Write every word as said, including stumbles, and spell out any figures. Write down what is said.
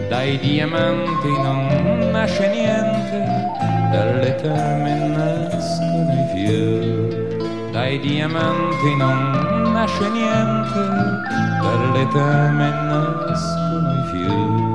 dai diamanti non nasce niente, dalle teme nascono i fiori. Dai diamanti non nasce niente, dalle teme nascono i fiori.